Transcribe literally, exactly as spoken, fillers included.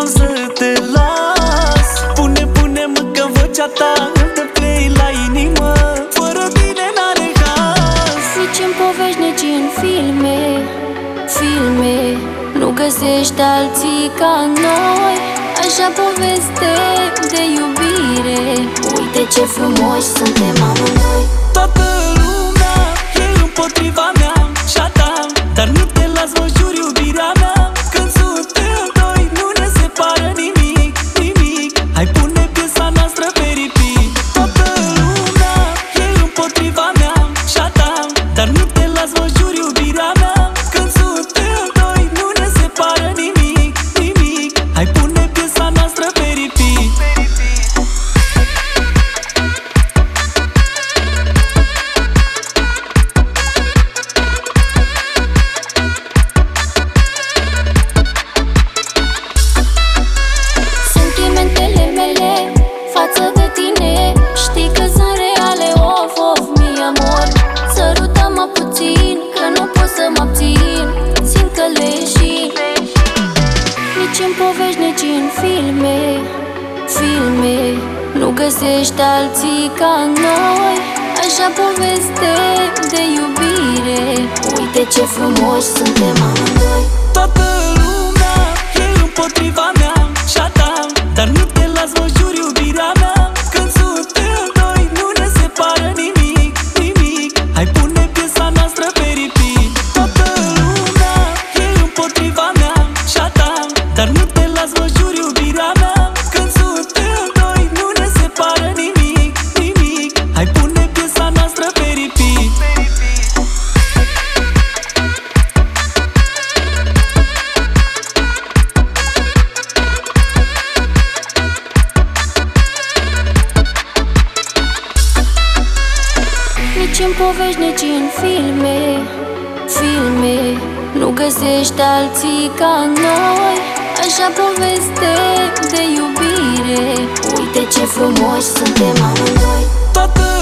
vreau să te las. Pune, pune-mă că vocea ta îmi dă play la inimă. Fără tine n-are haz. Nici în povești, nici în filme, filme nu găsești alții ca noi. Așa poveste de iubire. Uite ce frumoși suntem amândoi. Toată lumea e împotriva mea și a ta, dar nu te las, vă jur, iubirea mea. Când suntem doi, nu ne separă nimic, nimic. Hai pune piesa noastră pe repeat. Toată lumea e împotriva mea și a ta, dar nu te las, vă jur, iubirea mea. Când suntem doi, nu ne separă nimic, nimic. Hai pune piesa noastră pe repeat. Sentimentele mele față de tine știi că sunt reale, of, of, mi amor. Sărută-mă puțin, că nu pot să mă abțin, simt că leșin. Nici în povești, nici în filme, filme nu găsești alții ca noi. Așa poveste de iubire. Uite ce frumoși suntem amândoi. Toată lumea e împotriva mea și a ta, dar nu te las, vă jur, iubirea mea. Când suntem doi, nu ne separă nimic, nimic. Hai pune piesa noastră pe repeat. Toată lumea e împotriva mea și a ta, dar nu te las, vă jur, iubirea mea. Când suntem doi, nu ne separă nimic, nimic. Hai pune piesa noastră pe repeat. Nici în povești, nici în filme, filme nu găsești alții ca noi. Așa poveste de iubire. Uite ce frumoși suntem amândoi. Toată